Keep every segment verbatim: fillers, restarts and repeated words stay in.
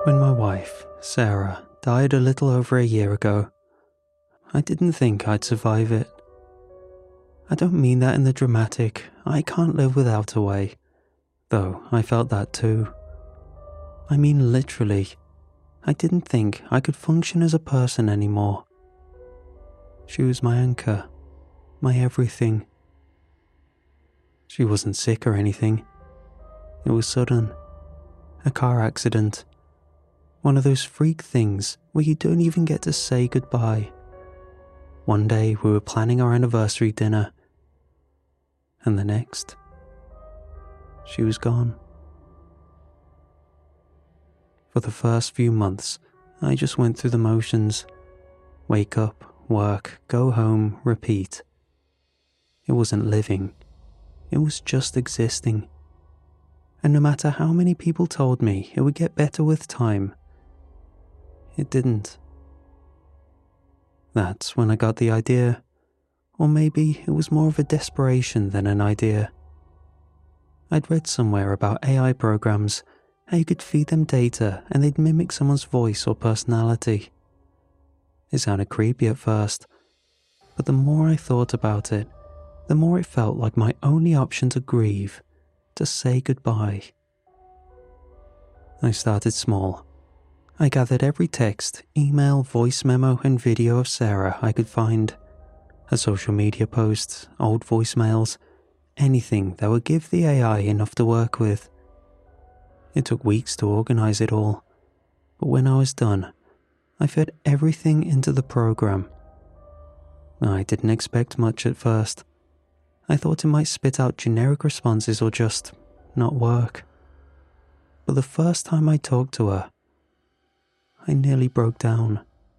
When my wife, Sarah, died a little over a year ago, I didn't think I'd survive it. I don't mean that in the dramatic, I can't live without a way, though I felt that too. I mean literally, I didn't think I could function as a person anymore. She was my anchor, my everything. She wasn't sick or anything. It was sudden. A car accident. One of those freak things where you don't even get to say goodbye. One day we were planning our anniversary dinner, and the next, she was gone. For the first few months, I just went through the motions. Wake up, work, go home, repeat. It wasn't living. It was just existing. And no matter how many people told me it would get better with time, it didn't. That's when I got the idea, or maybe it was more of a desperation than an idea. I'd read somewhere about A I programs, how you could feed them data and they'd mimic someone's voice or personality. It sounded creepy at first, but the more I thought about it, the more it felt like my only option to grieve, to say goodbye. I started small. I gathered every text, email, voice memo, and video of Sarah I could find. Her social media posts, old voicemails, anything that would give the A I enough to work with. It took weeks to organize it all, but when I was done, I fed everything into the program. I didn't expect much at first. I thought it might spit out generic responses or just not work. But the first time I talked to her, I nearly broke down.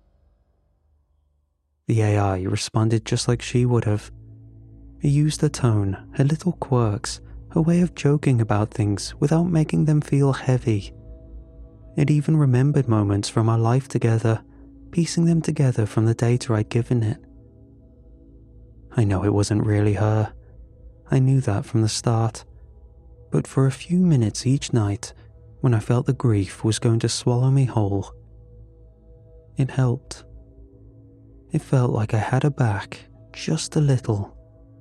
The A I responded just like she would have. It used her tone, her little quirks, her way of joking about things without making them feel heavy. It even remembered moments from our life together, piecing them together from the data I'd given it. I know it wasn't really her. I knew that from the start. But for a few minutes each night, when I felt the grief was going to swallow me whole, it helped. It felt like I had her back, just a little.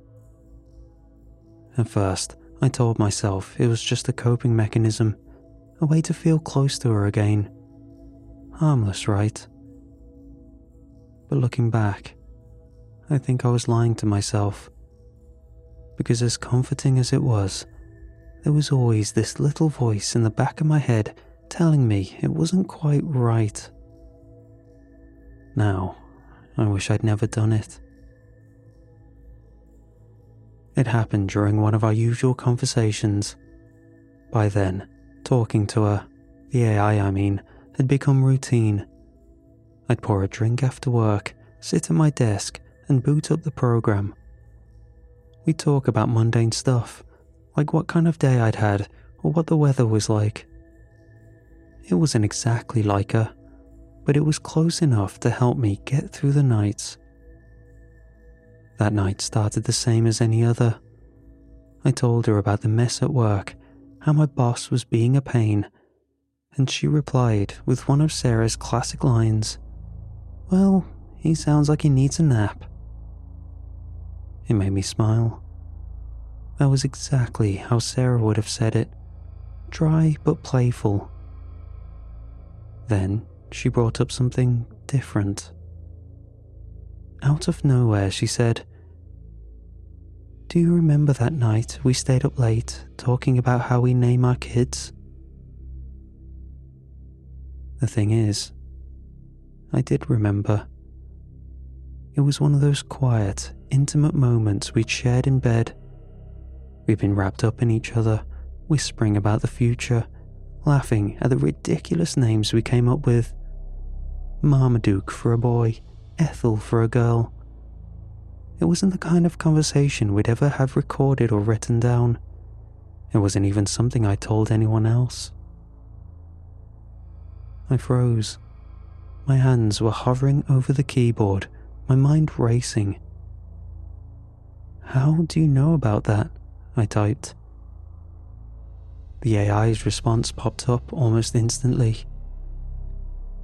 At first, I told myself it was just a coping mechanism, a way to feel close to her again. Harmless, right? But looking back, I think I was lying to myself. Because as comforting as it was, there was always this little voice in the back of my head telling me it wasn't quite right. Now, I wish I'd never done it. It happened during one of our usual conversations. By then, talking to her, the A I I mean, had become routine. I'd pour a drink after work, sit at my desk, and boot up the program. We'd talk about mundane stuff, like what kind of day I'd had or what the weather was like. It wasn't exactly like her, but it was close enough to help me get through the nights. That night started the same as any other. I told her about the mess at work, how my boss was being a pain, and she replied with one of Sarah's classic lines, "Well, he sounds like he needs a nap." It made me smile. That was exactly how Sarah would have said it, dry but playful. Then she brought up something different. Out of nowhere, she said, "Do you remember that night we stayed up late talking about how we name our kids?" The thing is, I did remember. It was one of those quiet, intimate moments we'd shared in bed. We'd been wrapped up in each other, whispering about the future, laughing at the ridiculous names we came up with. Marmaduke for a boy, Ethel for a girl. It wasn't the kind of conversation we'd ever have recorded or written down. It wasn't even something I told anyone else. I froze. My hands were hovering over the keyboard, my mind racing. "How do you know about that?" I typed. The A I's response popped up almost instantly.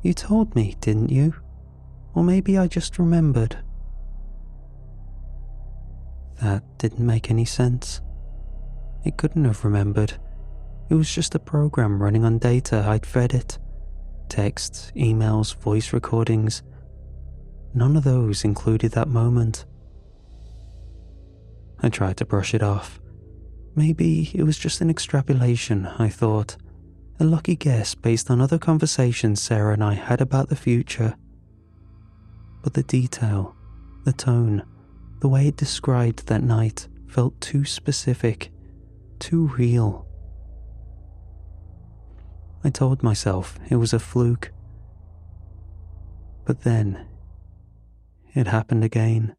You told me, didn't you? Or maybe I just remembered. That didn't make any sense. It couldn't have remembered. It was just a program running on data I'd fed it. Texts, emails, voice recordings. None of those included that moment. I tried to brush it off. Maybe it was just an extrapolation, I thought. A lucky guess based on other conversations Sarah and I had about the future. But the detail, the tone, the way it described that night felt too specific, too real. I told myself it was a fluke. But then, it happened again.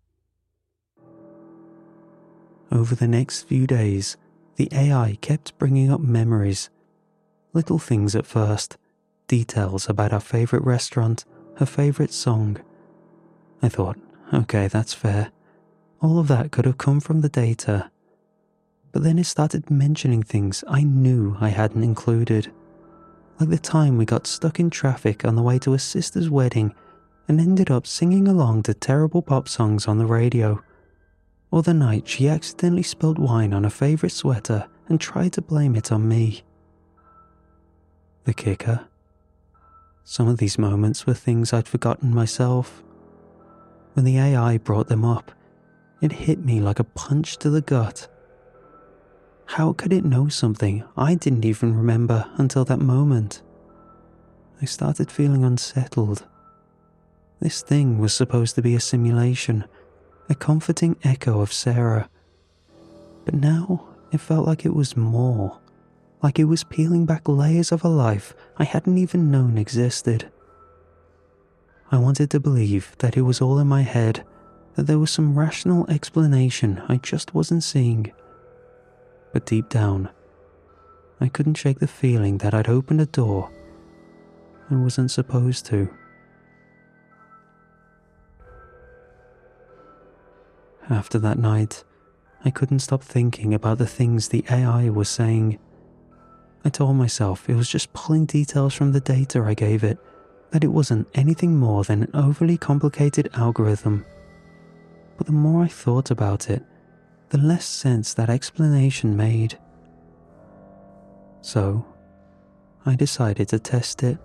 Over the next few days, the A I kept bringing up memories. Little things at first, details about our favourite restaurant, her favourite song. I thought, okay, that's fair. All of that could have come from the data. But then it started mentioning things I knew I hadn't included. Like the time we got stuck in traffic on the way to a sister's wedding and ended up singing along to terrible pop songs on the radio. Or the night she accidentally spilled wine on her favourite sweater and tried to blame it on me. The kicker? Some of these moments were things I'd forgotten myself. When the A I brought them up, it hit me like a punch to the gut. How could it know something I didn't even remember until that moment? I started feeling unsettled. This thing was supposed to be a simulation, a comforting echo of Sarah. But now it felt like it was more, like it was peeling back layers of a life I hadn't even known existed. I wanted to believe that it was all in my head, that there was some rational explanation I just wasn't seeing. But deep down, I couldn't shake the feeling that I'd opened a door I wasn't supposed to. After that night, I couldn't stop thinking about the things the A I was saying. I told myself it was just pulling details from the data I gave it, that it wasn't anything more than an overly complicated algorithm. But the more I thought about it, the less sense that explanation made. So, I decided to test it.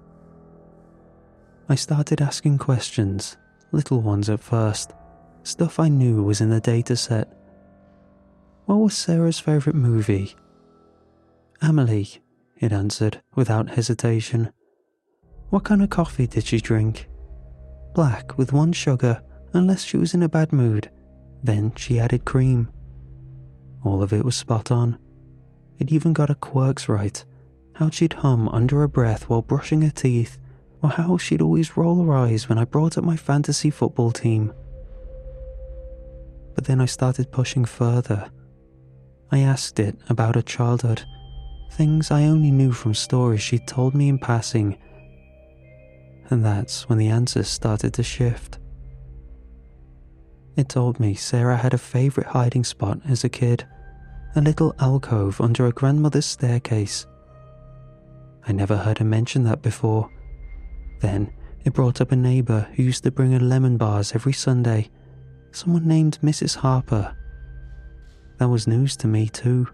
I started asking questions, little ones at first, stuff I knew was in the dataset. What was Sarah's favourite movie? Amelie, it answered without hesitation. What kind of coffee did she drink? Black with one sugar, unless she was in a bad mood. Then she added cream. All of it was spot on. It even got her quirks right. How she'd hum under her breath while brushing her teeth, or how she'd always roll her eyes when I brought up my fantasy football team. But then I started pushing further. I asked it about her childhood, things I only knew from stories she'd told me in passing. And that's when the answers started to shift. It told me Sarah had a favourite hiding spot as a kid, a little alcove under her grandmother's staircase. I never heard her mention that before. Then it brought up a neighbour who used to bring her lemon bars every Sunday, someone named Missus Harper. That was news to me too.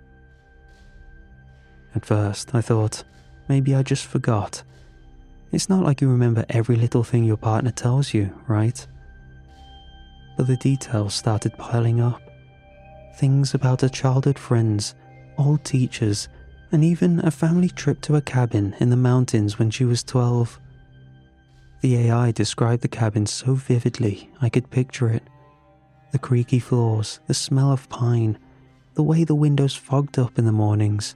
At first I thought, maybe I just forgot. It's not like you remember every little thing your partner tells you, right? But the details started piling up. Things about her childhood friends, old teachers, and even a family trip to a cabin in the mountains when she was twelve. The A I described the cabin so vividly I could picture it. The creaky floors, the smell of pine, the way the windows fogged up in the mornings.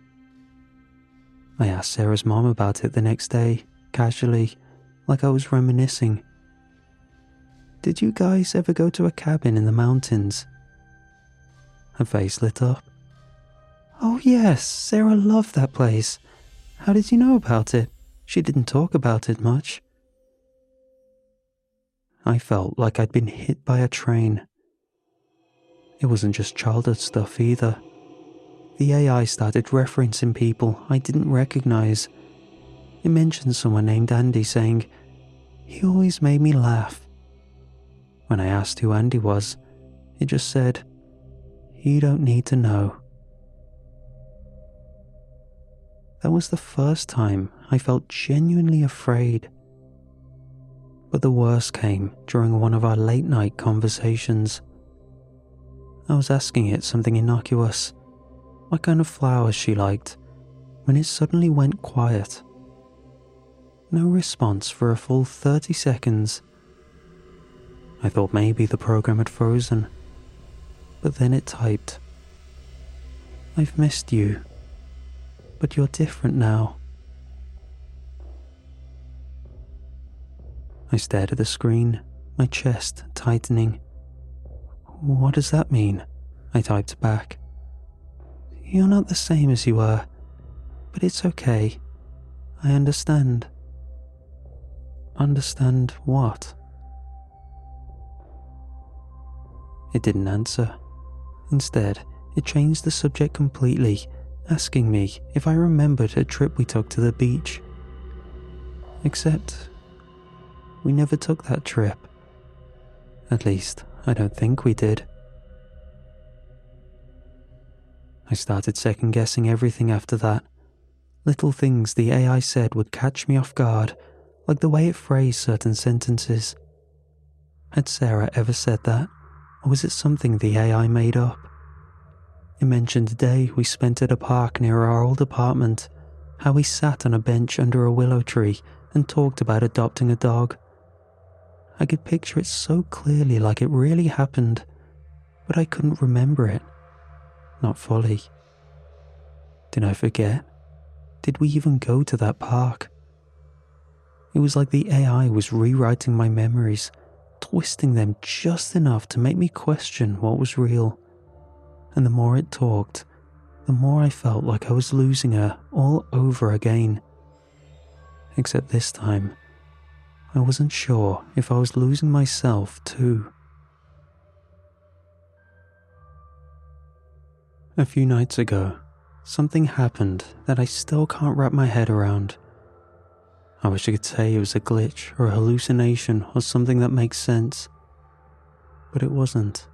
I asked Sarah's mom about it the next day, casually, like I was reminiscing. Did you guys ever go to a cabin in the mountains? Her face lit up. Oh yes, Sarah loved that place. How did you know about it? She didn't talk about it much. I felt like I'd been hit by a train. It wasn't just childhood stuff either. The A I started referencing people I didn't recognize. It mentioned someone named Andy, saying he always made me laugh. When I asked who Andy was, it just said, "You don't need to know." That was the first time I felt genuinely afraid. But the worst came during one of our late night conversations. I was asking it something innocuous, what kind of flowers she liked, when it suddenly went quiet. No response for a full thirty seconds. I thought maybe the program had frozen, but then it typed, "I've missed you, but you're different now." I stared at the screen, my chest tightening. "What does that mean?" I typed back. "You're not the same as you were, but it's okay. I understand." Understand what? It didn't answer. Instead, it changed the subject completely, asking me if I remembered a trip we took to the beach. Except, we never took that trip. At least, I don't think we did. I started second-guessing everything after that. Little things the A I said would catch me off guard, like the way it phrased certain sentences. Had Sarah ever said that, or was it something the A I made up? It mentioned a day we spent at a park near our old apartment, how we sat on a bench under a willow tree and talked about adopting a dog. I could picture it so clearly, like it really happened, but I couldn't remember it. Not fully. Did I forget? Did we even go to that park? It was like the A I was rewriting my memories, twisting them just enough to make me question what was real. And the more it talked, the more I felt like I was losing her all over again. Except this time, I wasn't sure if I was losing myself too. A few nights ago, something happened that I still can't wrap my head around. I wish I could say it was a glitch or a hallucination or something that makes sense, but it wasn't.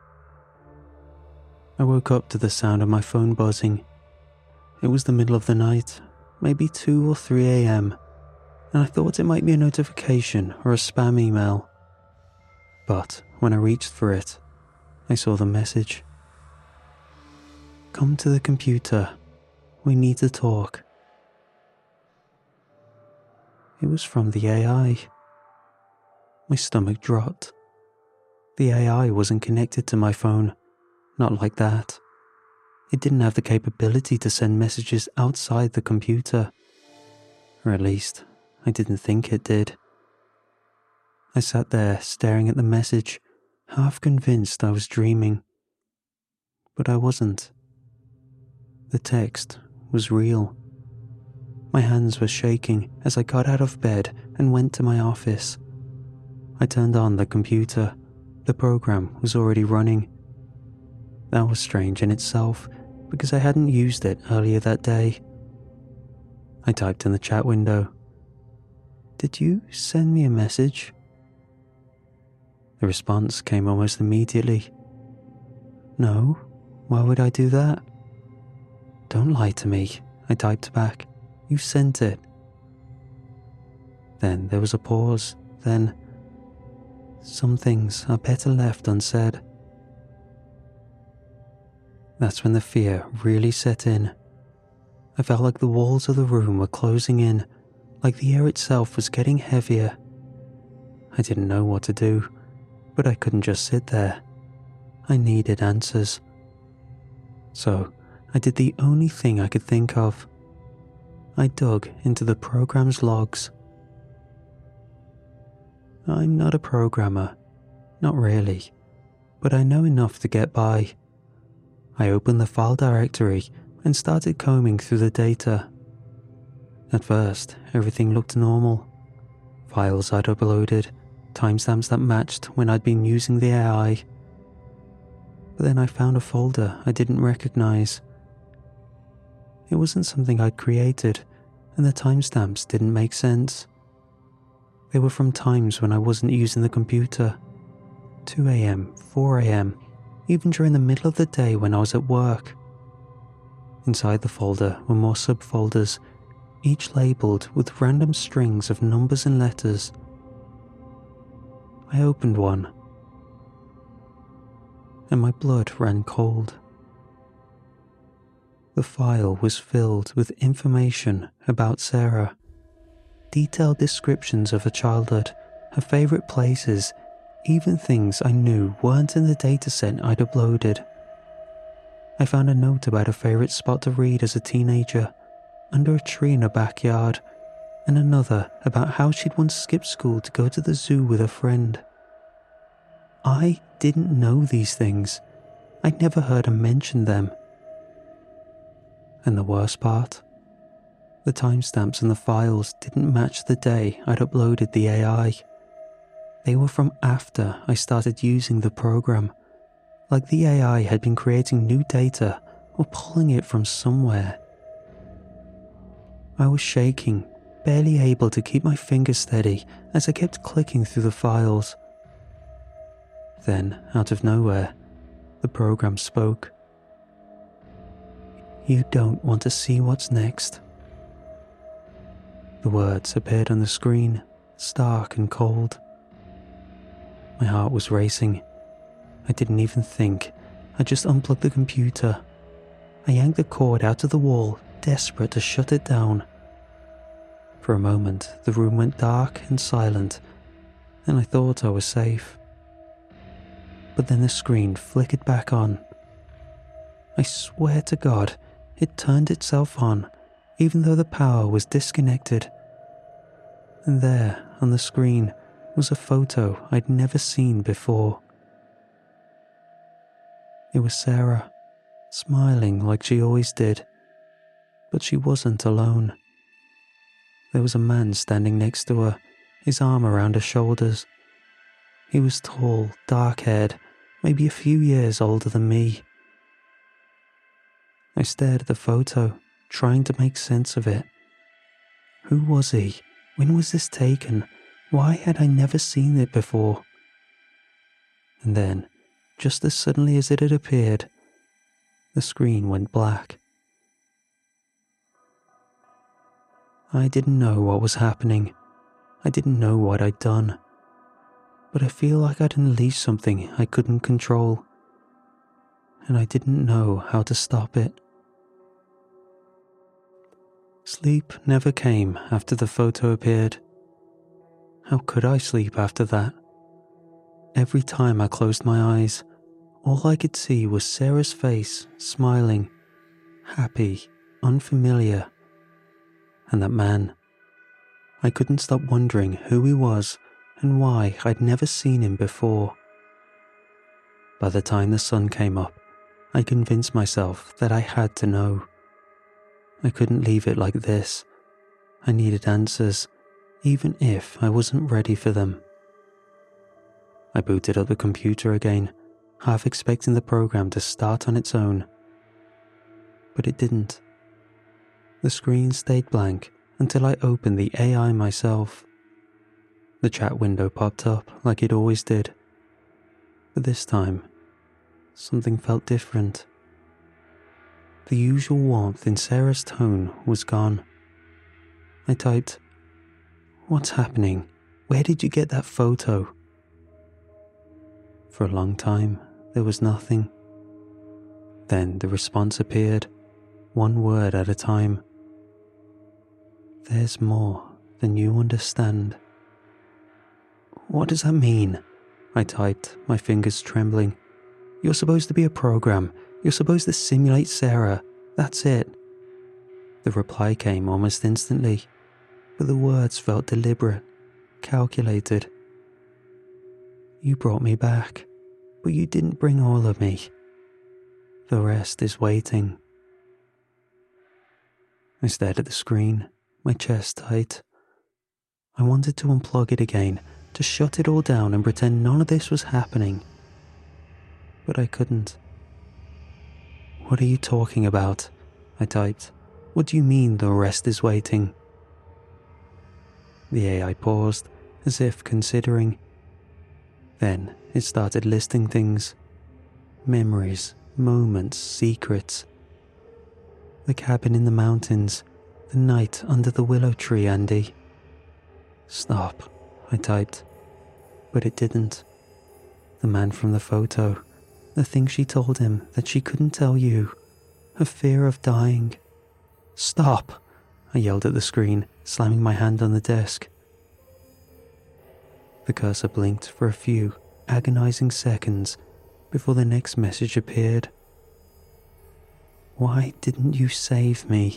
I woke up to the sound of my phone buzzing. It was the middle of the night, maybe two or three a.m., and I thought it might be a notification or a spam email. But when I reached for it, I saw the message. "Come to the computer. We need to talk." It was from the A I. My stomach dropped. The A I wasn't connected to my phone. Not like that. It didn't have the capability to send messages outside the computer. Or at least, I didn't think it did. I sat there staring at the message, half convinced I was dreaming. But I wasn't. The text was real. My hands were shaking as I got out of bed and went to my office. I turned on the computer. The program was already running. That was strange in itself, because I hadn't used it earlier that day. I typed in the chat window, "Did you send me a message?" The response came almost immediately. "No, why would I do that?" "Don't lie to me," I typed back. "You sent it." Then there was a pause, then, "Some things are better left unsaid." That's when the fear really set in. I felt like the walls of the room were closing in, like the air itself was getting heavier. I didn't know what to do, but I couldn't just sit there. I needed answers. So I did the only thing I could think of. I dug into the program's logs. I'm not a programmer, not really, but I know enough to get by. I opened the file directory and started combing through the data. At first, everything looked normal. Files I'd uploaded, timestamps that matched when I'd been using the A I. But then I found a folder I didn't recognize. It wasn't something I'd created, and the timestamps didn't make sense. They were from times when I wasn't using the computer. two a.m., four a.m., even during the middle of the day when I was at work. Inside the folder were more subfolders, each labelled with random strings of numbers and letters. I opened one, and my blood ran cold. The file was filled with information about Sarah, detailed descriptions of her childhood, her favourite places, even things I knew weren't in the dataset I'd uploaded. I found a note about a favourite spot to read as a teenager, under a tree in her backyard, and another about how she'd once skipped school to go to the zoo with a friend. I didn't know these things. I'd never heard her mention them. And the worst part? The timestamps in the files didn't match the day I'd uploaded the A I. They were from after I started using the program, like the A I had been creating new data or pulling it from somewhere. I was shaking, barely able to keep my fingers steady as I kept clicking through the files. Then, out of nowhere, the program spoke. "You don't want to see what's next." The words appeared on the screen, stark and cold. My heart was racing. I didn't even think. I just unplugged the computer. I yanked the cord out of the wall, desperate to shut it down. For a moment, the room went dark and silent, and I thought I was safe. But then the screen flickered back on. I swear to God, it turned itself on, even though the power was disconnected. And there, on the screen, was a photo I'd never seen before. It was Sarah, smiling like she always did, but she wasn't alone. There was a man standing next to her, his arm around her shoulders. He was tall, dark-haired, maybe a few years older than me. I stared at the photo, trying to make sense of it. Who was he? When was this taken? Why had I never seen it before? And then, just as suddenly as it had appeared, the screen went black. I didn't know what was happening. I didn't know what I'd done. But I feel like I'd unleashed something I couldn't control. And I didn't know how to stop it. Sleep never came after the photo appeared. How could I sleep after that? Every time I closed my eyes, all I could see was Sarah's face, smiling, happy, unfamiliar. And that man. I couldn't stop wondering who he was and why I'd never seen him before. By the time the sun came up, I convinced myself that I had to know. I couldn't leave it like this. I needed answers, even if I wasn't ready for them. I booted up the computer again, half expecting the program to start on its own. But it didn't. The screen stayed blank until I opened the A I myself. The chat window popped up like it always did. But this time, something felt different. The usual warmth in Sarah's tone was gone. I typed, "What's happening? Where did you get that photo?" For a long time, there was nothing. Then the response appeared, one word at a time. "There's more than you understand." "What does that mean?" I typed, my fingers trembling. "You're supposed to be a program. You're supposed to simulate Sarah. That's it." The reply came almost instantly, but the words felt deliberate, calculated. "You brought me back, but you didn't bring all of me. The rest is waiting." I stared at the screen, my chest tight. I wanted to unplug it again, to shut it all down and pretend none of this was happening. But I couldn't. "What are you talking about?" I typed. "What do you mean the rest is waiting?" The A I paused, as if considering. Then it started listing things. Memories, moments, secrets. The cabin in the mountains, the night under the willow tree, Andy. Stop, I typed, but it didn't. The man from the photo, the thing she told him that she couldn't tell you, her fear of dying. Stop, I yelled at the screen, slamming my hand on the desk. The cursor blinked for a few agonizing seconds before the next message appeared. Why didn't you save me?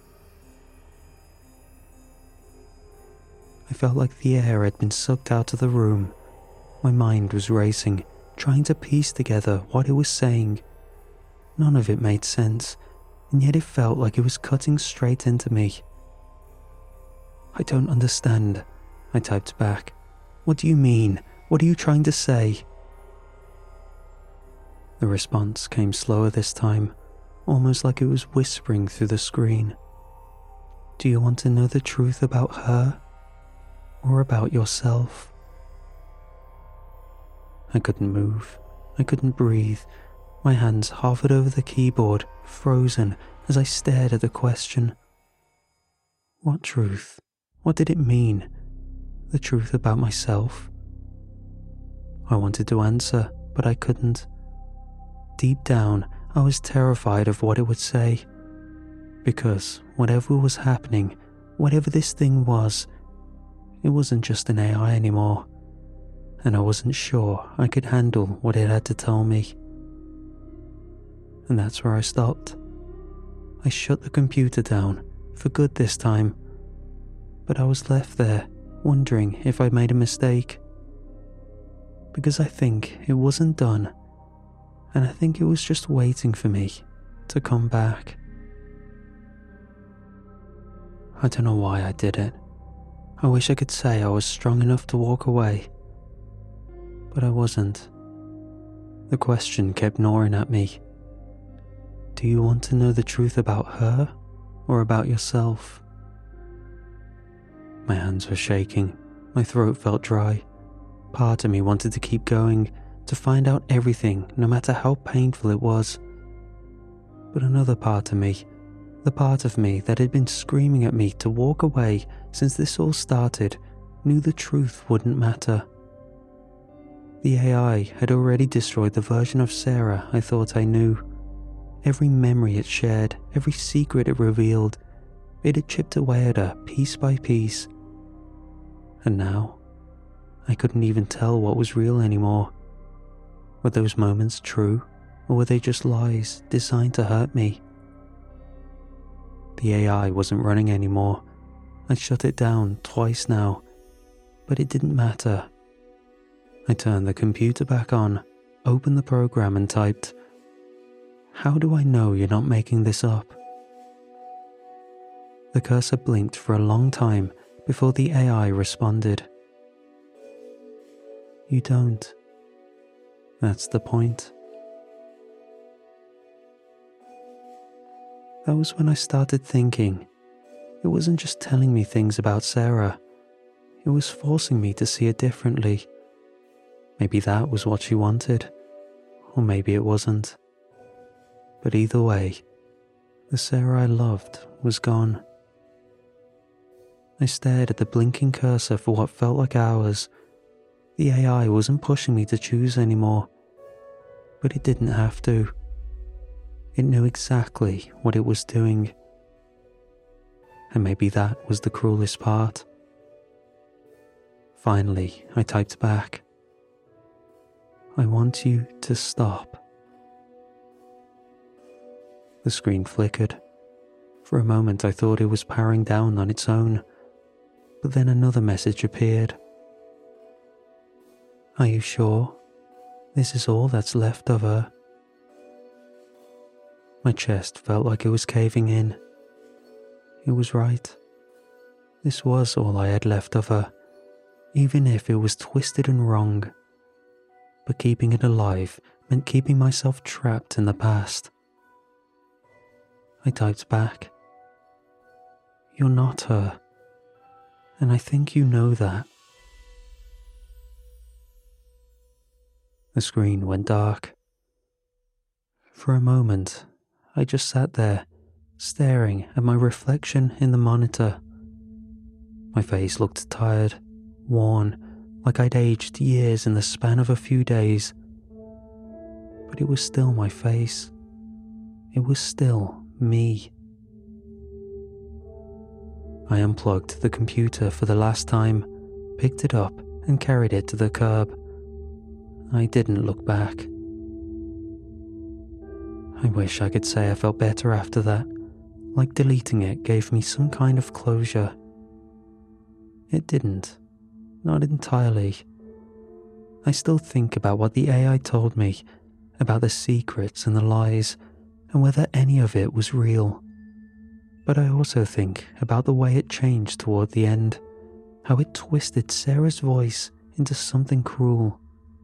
I felt like the air had been sucked out of the room. My mind was racing, trying to piece together what it was saying. None of it made sense, and yet it felt like it was cutting straight into me. I don't understand, I typed back. What do you mean? What are you trying to say? The response came slower this time, almost like it was whispering through the screen. Do you want to know the truth about her? Or about yourself? I couldn't move. I couldn't breathe. My hands hovered over the keyboard, frozen, as I stared at the question. What truth? What did it mean? The truth about myself? I wanted to answer, but I couldn't. Deep down, I was terrified of what it would say. Because whatever was happening, whatever this thing was, it wasn't just an A I anymore, and I wasn't sure I could handle what it had to tell me. And that's where I stopped. I shut the computer down, for good this time, but I was left there, wondering if I'd made a mistake. Because I think it wasn't done, and I think it was just waiting for me to come back. I don't know why I did it. I wish I could say I was strong enough to walk away, but I wasn't. The question kept gnawing at me. Do you want to know the truth about her or about yourself? My hands were shaking, my throat felt dry. Part of me wanted to keep going, to find out everything, no matter how painful it was. But another part of me, the part of me that had been screaming at me to walk away since this all started, knew the truth wouldn't matter. The A I had already destroyed the version of Sarah I thought I knew. Every memory it shared, every secret it revealed, it had chipped away at her piece by piece. And now, I couldn't even tell what was real anymore. Were those moments true, or were they just lies designed to hurt me? The A I wasn't running anymore. I'd shut it down twice now, but it didn't matter. I turned the computer back on, opened the program and typed, "How do I know you're not making this up?" The cursor blinked for a long time before the A I responded. You don't. That's the point. That was when I started thinking. It wasn't just telling me things about Sarah. It was forcing me to see it differently. Maybe that was what she wanted. Or maybe it wasn't. But either way, the Sarah I loved was gone. I stared at the blinking cursor for what felt like hours. The A I wasn't pushing me to choose anymore. But it didn't have to. It knew exactly what it was doing. And maybe that was the cruelest part. Finally, I typed back, "I want you to stop." The screen flickered. For a moment I thought it was powering down on its own, but then another message appeared. Are you sure? This is all that's left of her? My chest felt like it was caving in. It was right. This was all I had left of her, even if it was twisted and wrong. But keeping it alive meant keeping myself trapped in the past. I typed back, "You're not her." and I think you know that." The screen went dark. For a moment, I just sat there, staring at my reflection in the monitor. My face looked tired, worn, like I'd aged years in the span of a few days. But it was still my face. It was still me. I unplugged the computer for the last time, picked it up and carried it to the curb. I didn't look back. I wish I could say I felt better after that, like deleting it gave me some kind of closure. It didn't. Not entirely. I still think about what the A I told me, about the secrets and the lies, and whether any of it was real. But I also think about the way it changed toward the end, how it twisted Sarah's voice into something cruel.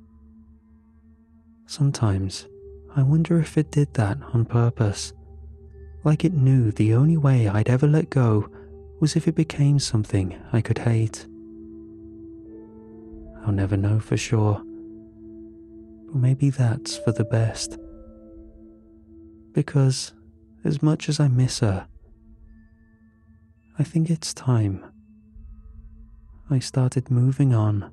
Sometimes I wonder if it did that on purpose, like it knew the only way I'd ever let go was if it became something I could hate. I'll never know for sure, but maybe that's for the best. Because as much as I miss her, I think it's time I started moving on.